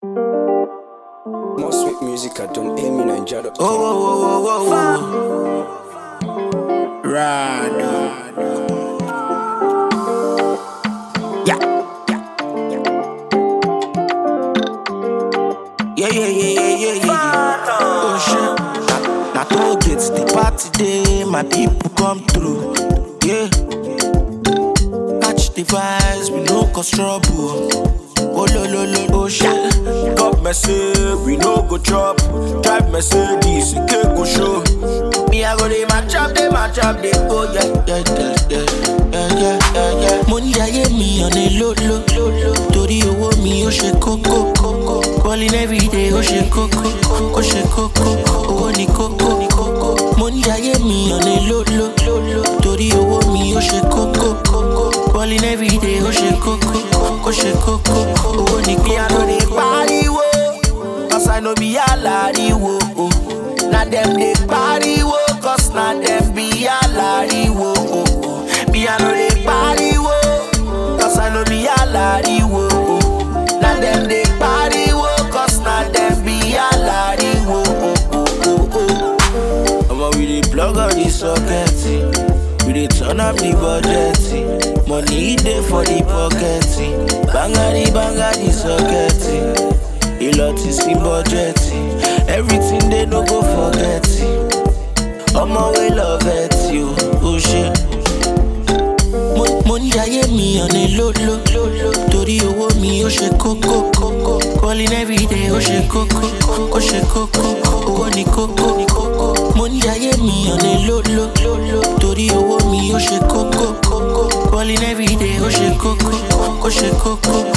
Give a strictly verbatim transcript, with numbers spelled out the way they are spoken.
More sweet music at Don Amy Nigeria dot com. Oh, oh, oh, oh, oh. Rado. Yeah. Yeah, yeah, yeah, yeah, yeah, yeah, yeah. Oh, shit. Now, now, to get the party day, my people come through. Yeah. Catch the vibes, we no cause trouble. Oh, lo, lo, lo, oh, shit. Got message, we no go chop. Drive Mercedes, it can't go show. Me, I go dey match up, dey match up, dey oh yeah, yeah, yeah, yeah, yeah, yeah, yeah, yeah. Money ayé mi on a low, low, low, low. Torí owó mi ó ṣe kókó, kókó. Calling every day ó ṣe kókó, ó ṣe kókó. Owó ni kókó, ni kókó. Money ayé mi on a low, low, low, low. Torí owó mi ó ṣe kókó, kókó. Calling every day ó ṣe kókó, ó ṣe kókó. Owó ni kókó. Me, I know they pariwo, cause I know be alariwo. Oh. Now them they pariwo, cause now them be alariwo. Oh, oh. Me I know they pariwo, cause I know be alariwo. Oh. Now them they pariwo, cause now them be alariwo. Oh, oh, oh, oh. Omo, we dey plug all the socket, we dey turn up the budget. Money dey for the pocket, bangari bangari socket. A lot is in budget. Everything they no go forget. On my way love it you. Oh shit. Money ayé mi on a low low low low. Torí owó mi ó ṣe kókó kókó. Calling every day ó ṣe kókó ó ṣe kókó. Owó ni kókó ni kókó. Money ayé mi on a low low low low. Torí owó mi ó ṣe kókó kókó. Calling every day ó ṣe kókó ó ṣe kókó.